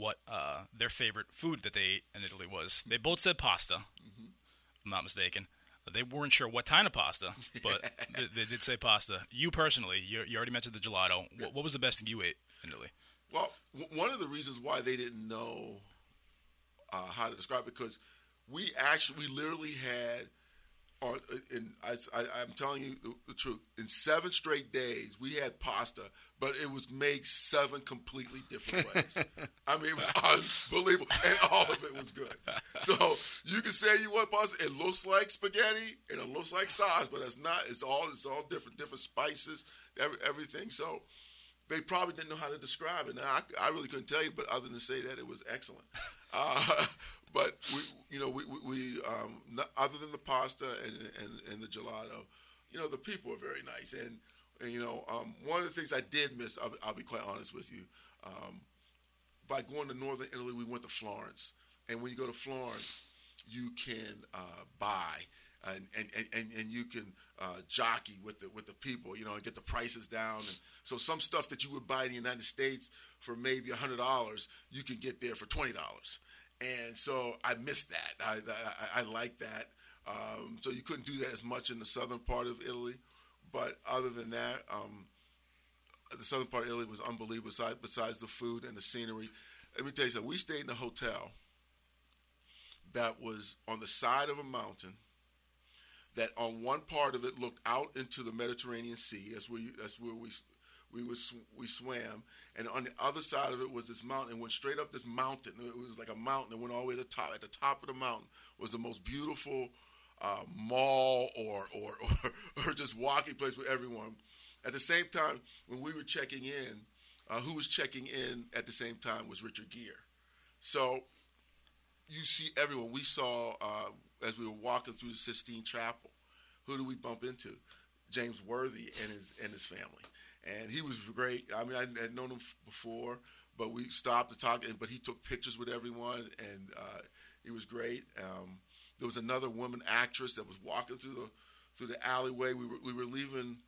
what their favorite food that they ate in Italy was. They both said pasta, if I'm not mistaken. They weren't sure what kind of pasta, but they did say pasta. You personally, you already mentioned the gelato. What was the best thing you ate in Italy? Well, one of the reasons why they didn't know how to describe it, because we literally had, I'm telling you the truth, in 7 straight days we had pasta, but it was made 7 completely different ways. I mean, it was unbelievable, and all of it was good. So you can say you want pasta, it looks like spaghetti and it looks like sauce, but it's not. It's all different spices, everything. So they probably didn't know how to describe it. Now, I really couldn't tell you, but other than say that it was excellent. But we other than the pasta and the gelato, the people are very nice. And one of the things I did miss, I'll be quite honest with you, by going to northern Italy, we went to Florence. And when you go to Florence, you can buy and you can jockey with the people, and get the prices down. And so some stuff that you would buy in the United States for maybe $100, you can get there for $20. And so I missed that. I like that. So you couldn't do that as much in the southern part of Italy. But other than that, the southern part of Italy was unbelievable besides the food and the scenery. Let me tell you something. We stayed in a hotel that was on the side of a mountain that on one part of it looked out into the Mediterranean Sea. That's where we swam. And on the other side of it was this mountain. It went straight up this mountain. It was like a mountain that went all the way to the top. At the top of the mountain was the most beautiful mall or just walking place for everyone. At the same time, when we were checking in, who was checking in at the same time was Richard Gere. So you see everyone. We saw, as we were walking through the Sistine Chapel, who do we bump into? James Worthy and his family. And he was great. I mean, I had known him before, but we stopped to talk, but he took pictures with everyone, and he was great. There was another woman actress that was walking through the alleyway. We were leaving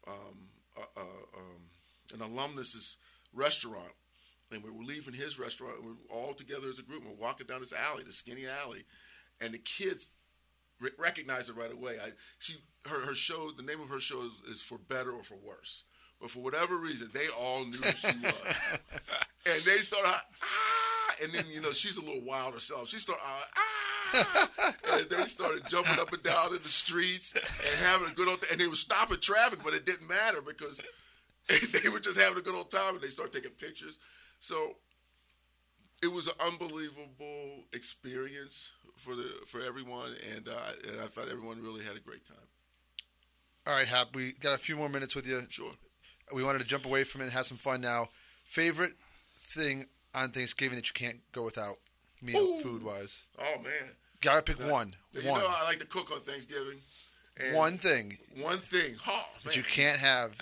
an alumnus's restaurant, and we were leaving his restaurant, and we were all together as a group. And we're walking down this alley, this skinny alley, and the kids recognized her right away. Her show, the name of her show is For Better or For Worse. But for whatever reason, they all knew who she was. And they started, and then, she's a little wild herself. She started, and they started jumping up and down in the streets and having a good old time. And they were stopping traffic, but it didn't matter because they were just having a good old time, and they started taking pictures. So it was an unbelievable experience for everyone, and I thought everyone really had a great time. All right, Hap, we got a few more minutes with you. Sure. We wanted to jump away from it and have some fun now. Favorite thing on Thanksgiving that you can't go without, food-wise? Oh, man. Gotta pick one. You know I like to cook on Thanksgiving. And one thing. One thing. Oh, man. That you can't have.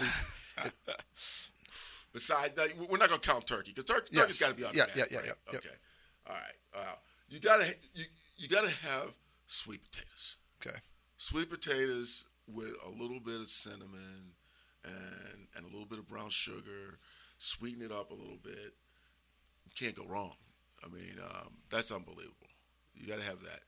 Besides, we're not going to count turkey, because turkey's got to be on the map. Yeah. Okay. All right. You gotta have sweet potatoes. Okay. Sweet potatoes with a little bit of cinnamon and a little bit of brown sugar. Sweeten it up a little bit. You can't go wrong. I mean, that's unbelievable. You got to have that.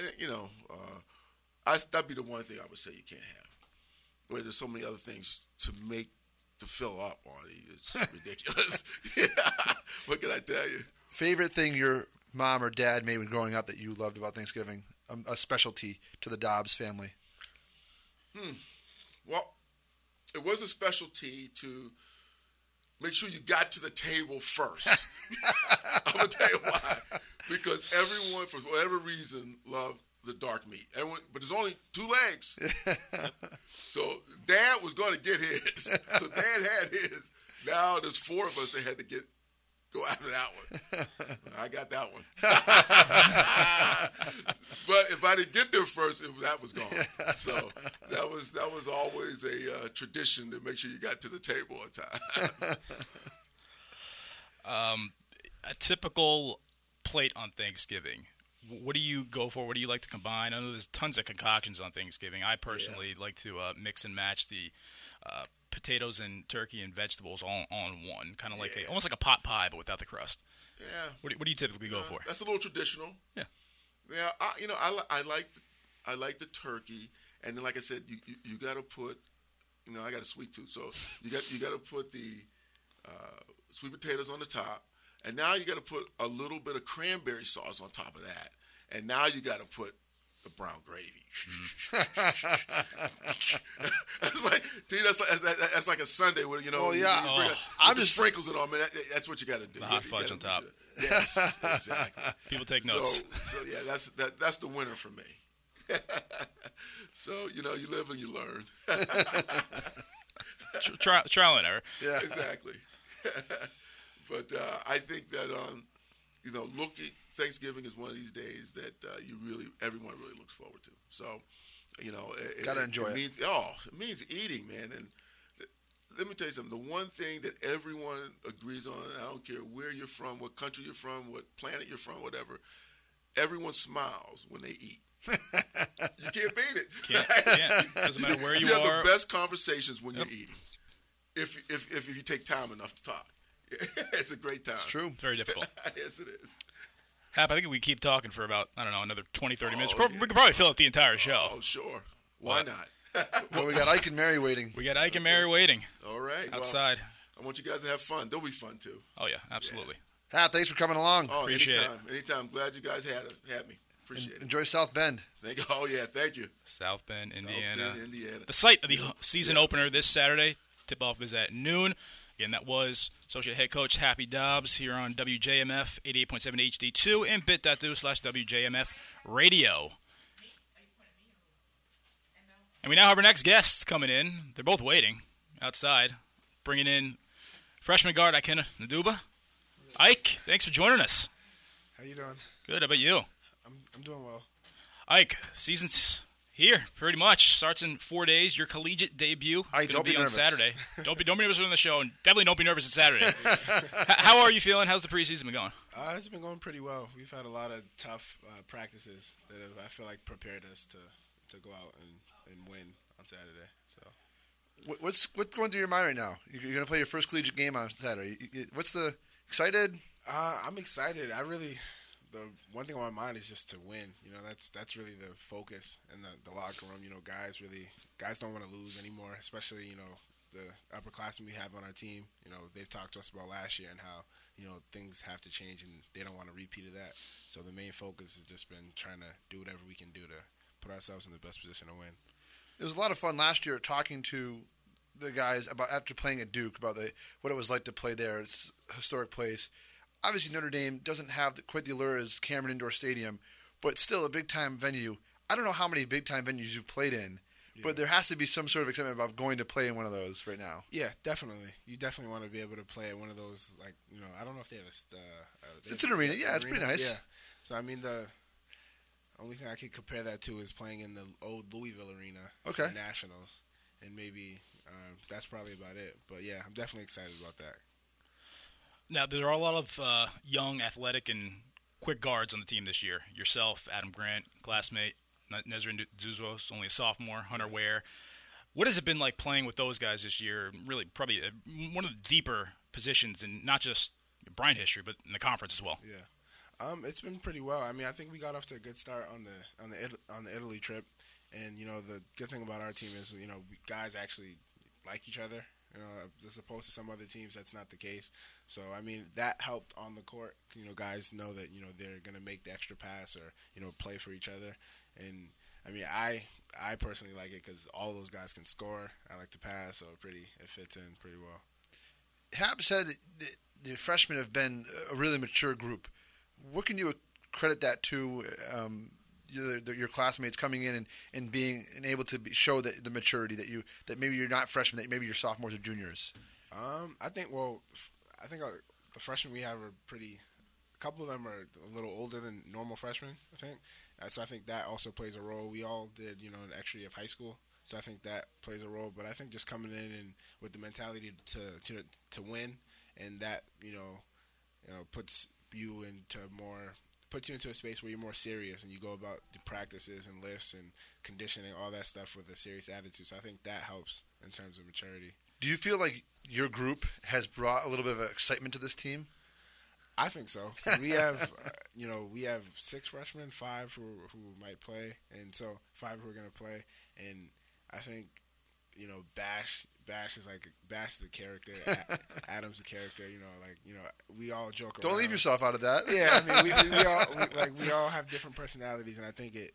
And, that'd be the one thing I would say you can't have. Where there's so many other things to fill up on it. It's ridiculous. What can I tell you? Favorite thing your mom or dad made when growing up that you loved about Thanksgiving? A specialty to the Dobbs family. Well, it was a specialty to make sure you got to the table first. I'm going to tell you why. Because everyone, for whatever reason, loved the dark meat. But there's only 2 legs. So Dad was going to get his. So Dad had his. Now there's 4 of us that had to go after that one. I got that one. But if I didn't get there first, that was gone. So that was always a tradition to make sure you got to the table on time. A typical plate on Thanksgiving. What do you go for? What do you like to combine? I know there's tons of concoctions on Thanksgiving. I personally like to mix and match the potatoes and turkey and vegetables all on one, kind of like almost like a pot pie, but without the crust. Yeah. What do you typically go for? That's a little traditional. Yeah. Yeah. I like the turkey, and then like I said, you got to put. I got a sweet tooth, so you got to put the sweet potatoes on the top, and now you got to put a little bit of cranberry sauce on top of that, and now you got to put the brown gravy. It's like, dude, that's like a Sunday where Well, yeah. I'm just sprinkles it on, man. That's what you got to do. The hot fudge on top. Yes, exactly. People take notes. So yeah, that's the winner for me. So you live and you learn. Trial and error. Yeah, exactly. But I think that Thanksgiving is one of these days that everyone really looks forward to. So, gotta enjoy it. It means eating, man. And let me tell you something. The one thing that everyone agrees on, I don't care where you're from, what country you're from, what planet you're from, whatever, everyone smiles when they eat. You can't beat it. Can't. Doesn't matter where you are. You have the best conversations when you're eating. If you take time enough to talk. It's a great time. It's true. It's very difficult. Yes, it is. Hap, I think we keep talking for about, another 20, 30 minutes. Yeah. We could probably fill up the entire show. Oh, sure. Why not? Well, we got Ike and Mary waiting. waiting. All right. Outside. Well, I want you guys to have fun. They'll be fun, too. Oh, yeah, absolutely. Yeah. Hap, thanks for coming along. Oh, Appreciate anytime. Glad you guys had me. Appreciate it. Enjoy South Bend. Oh, yeah, thank you. South Bend, Indiana. South Bend, Indiana. The site of the season opener this Saturday. Tip-off is at noon. Again, that was Associate Head Coach Happy Dobbs here on WJMF 88.7 HD2 and bit.do/WJMF Radio. And we now have our next guests coming in. They're both waiting outside, bringing in freshman guard Ikenna Nduba. Ike, thanks for joining us. How you doing? Good. How about you? I'm doing well. Ike, season's here pretty much. Starts in 4 days. Your collegiate debut Ike, going to be on nervous. Saturday. Don't be nervous on the show, and definitely don't be nervous on Saturday. How are you feeling? How's the preseason been going? It's been going pretty well. We've had a lot of tough practices that I feel like prepared us to go out and win on Saturday. So, what's going through your mind right now? You're going to play your first collegiate game on Saturday. What's the excited? I'm excited. The one thing on my mind is just to win. That's really the focus in the locker room. Guys don't want to lose anymore, especially the upperclassmen we have on our team. They've talked to us about last year and how things have to change and they don't want to repeat of that. So the main focus has just been trying to do whatever we can do to put ourselves in the best position to win. It was a lot of fun last year talking to the guys about after playing at Duke about what it was like to play there. It's a historic place. Obviously, Notre Dame doesn't have quite the allure as Cameron Indoor Stadium, but still a big-time venue. I don't know how many big-time venues you've played in, but there has to be some sort of excitement about going to play in one of those right now. Yeah, definitely. You definitely want to be able to play at one of those, I don't know if they have it's an arena. Yeah, it's pretty nice. Yeah. So, the only thing I could compare that to is playing in the old Louisville Arena for Nationals, and maybe that's probably about it. But, yeah, I'm definitely excited about that. Now, there are a lot of young, athletic, and quick guards on the team this year. Yourself, Adam Grant, classmate, Nezrin Duzos, only a sophomore, Hunter Ware. What has it been like playing with those guys this year? Really, probably one of the deeper positions in not just Bryant history, but in the conference as well. Yeah, it's been pretty well. I think we got off to a good start on the Italy trip, and the good thing about our team is guys actually like each other. As opposed to some other teams, that's not the case. So, that helped on the court. Guys know that, they're going to make the extra pass or, play for each other. And, I personally like it because all those guys can score. I like to pass, so it fits in pretty well. Hap said the freshmen have been a really mature group. What can you credit that to, your classmates coming in and being able to show the maturity that maybe you're not freshmen, that maybe you're sophomores or juniors? I think the freshmen we have are pretty. A couple of them are a little older than normal freshmen, I think. So I think that also plays a role. We all did an extra year of high school, so I think that plays a role. But I think just coming in and with the mentality to win, and that puts you into a space where you're more serious and you go about the practices and lifts and conditioning, all that stuff with a serious attitude. So I think that helps in terms of maturity. Do you feel like your group has brought a little bit of excitement to this team? I think so. We have, we have 6 freshmen, 5 who might play, and so 5 who are going to play. And I think, Bash is the character. Adam's the character. We all joke around. Don't leave yourself out of that. Yeah, I mean, we all have different personalities, and I think it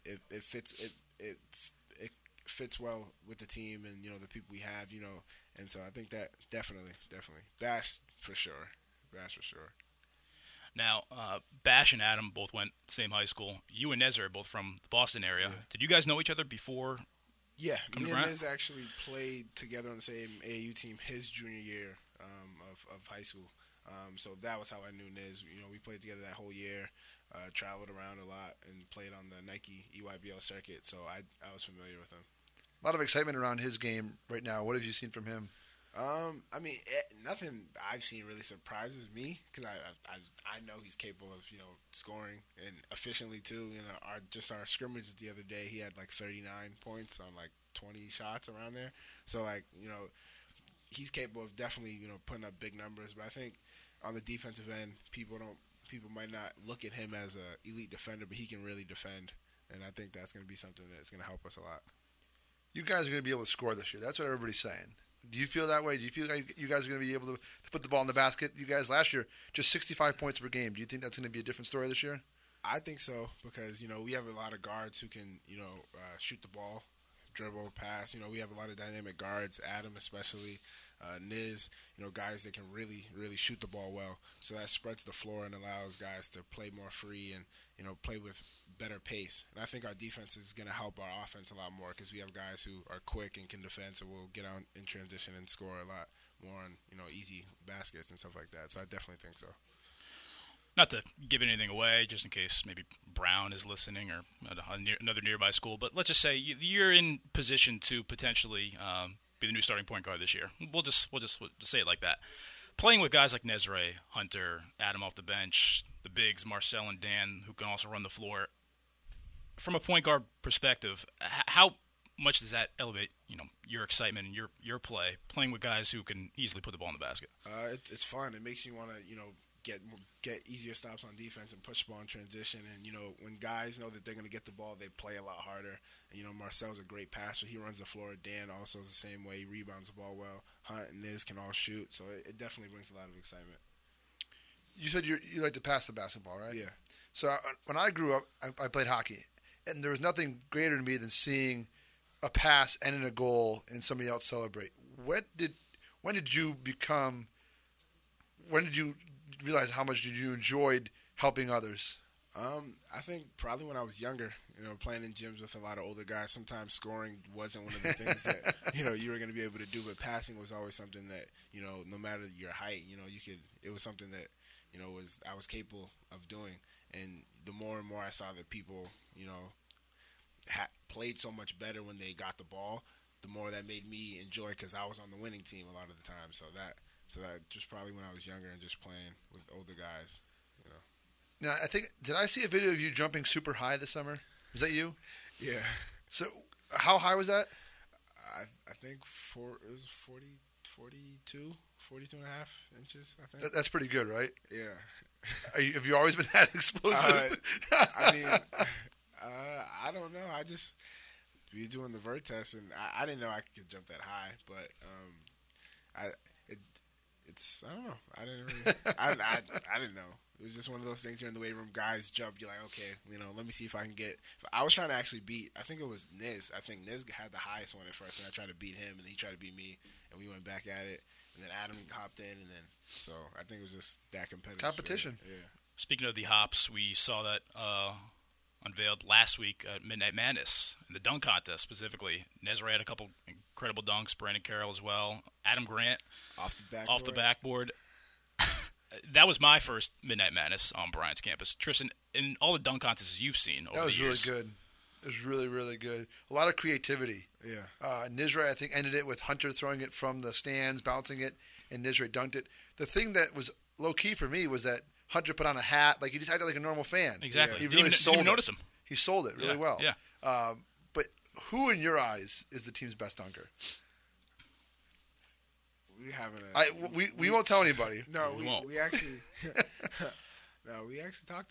fits well with the team and the people we have. And so I think that definitely Bash for sure. Now, Bash and Adam both went same high school. You and Nez are both from the Boston area. Yeah. Did you guys know each other before? Yeah, Come me to and Brent? Nez actually played together on the same AAU team his junior year of high school. So that was how I knew Nez. We played together that whole year, traveled around a lot, and played on the Nike EYBL circuit. So I was familiar with him. A lot of excitement around his game right now. What have you seen from him? I mean, nothing I've seen really surprises me because I know he's capable of scoring and efficiently too. Our scrimmage the other day, he had like 39 points on like 20 shots around there. So he's capable of definitely putting up big numbers. But I think on the defensive end, people might not look at him as a elite defender, but he can really defend, and I think that's going to be something that's going to help us a lot. You guys are going to be able to score this year. That's what everybody's saying. Do you feel that way? Do you feel like you guys are going to be able to put the ball in the basket? You guys last year, just 65 points per game. Do you think that's going to be a different story this year? I think so because, we have a lot of guards who can, shoot the ball, dribble, pass. We have a lot of dynamic guards, Adam especially, Niz, guys that can really, really shoot the ball well. So that spreads the floor and allows guys to play more free and, play with better pace. And I think our defense is going to help our offense a lot more because we have guys who are quick and can defend, so we'll get out in transition and score a lot more on, easy baskets and stuff like that. So I definitely think so. Not to give anything away, just in case maybe Brown is listening or another nearby school, but let's just say you're in position to potentially be the new starting point guard this year. We'll just say it like that. Playing with guys like Nezre, Hunter, Adam off the bench, the bigs, Marcel and Dan, who can also run the floor. From a point guard perspective, how much does that elevate, your excitement and your play, playing with guys who can easily put the ball in the basket? It's fun. It makes you want to, get easier stops on defense and push the ball in transition. And, when guys know that they're going to get the ball, they play a lot harder. And, Marcel's a great passer. He runs the floor. Dan also is the same way. He rebounds the ball well. Hunt and Niz can all shoot. So it definitely brings a lot of excitement. You said you like to pass the basketball, right? Yeah. So when I grew up, I played hockey. And there was nothing greater to me than seeing a pass end in a goal and somebody else celebrate. When did you realize how much did you enjoyed helping others? I think probably when I was younger, playing in gyms with a lot of older guys, sometimes scoring wasn't one of the things that, you were going to be able to do, but passing was always something that, no matter your height, it was something that, I was capable of doing. And the more and more I saw that people, played so much better when they got the ball, the more that made me enjoy because I was on the winning team a lot of the time. So that just probably when I was younger and just playing with older guys, Now, did I see a video of you jumping super high this summer? Was that you? Yeah. So how high was that? I think it was 42 and a half inches, I think. That's pretty good, right? Yeah. Have you always been that explosive? I mean, I don't know. I just be doing the vert test, and I didn't know I could jump that high, but it's I don't know. I didn't really. I didn't know. It was just one of those things. You're in the weight room, guys jump. You're like, okay, let me see if I can get. I was trying to actually beat. I think it was Niz. I think Niz had the highest one at first, and I tried to beat him, and he tried to beat me, and we went back at it. And then Adam hopped in, and then so I think it was just that competitive Competition. spirit. Yeah. Speaking of the hops, we saw that unveiled last week at Midnight Madness in the dunk contest specifically. Nezra had a couple incredible dunks. Brandon Carroll as well. Adam Grant Off the backboard. That was my first Midnight Madness on Bryant's campus. Tristan, in all the dunk contests you've seen over That was the years, really good. It was really, really good. A lot of creativity. Yeah. Nizra, I think, ended it with Hunter throwing it from the stands, bouncing it, and Nizra dunked it. The thing that was low-key for me was that Hunter put on a hat. Like, he just acted like a normal fan. Exactly. He Didn't really even sold it. notice him. He sold it really well. Yeah. But who, in your eyes, is the team's best dunker? We having We won't tell anybody. No, We won't. we actually No, we actually talked